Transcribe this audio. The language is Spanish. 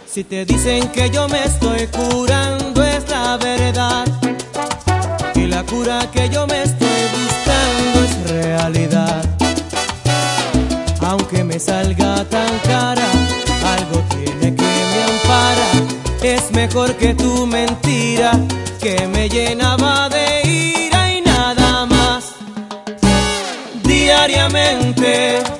Si te dicen que yo me estoy curando es la verdad, y la cura que yo me estoy buscando es realidad. Aunque me salga tan cara, algo tiene que me ampara. Es mejor que tu mentira, que me llenaba de ira y nada más. Diariamente